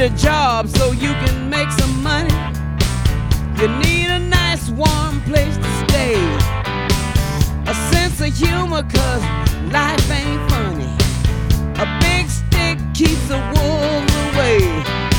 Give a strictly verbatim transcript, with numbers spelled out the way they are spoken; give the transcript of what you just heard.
a job so you can make some money. You need a nice warm place to stay, a sense of humor, cause life ain't funny. A big stick keeps the wolf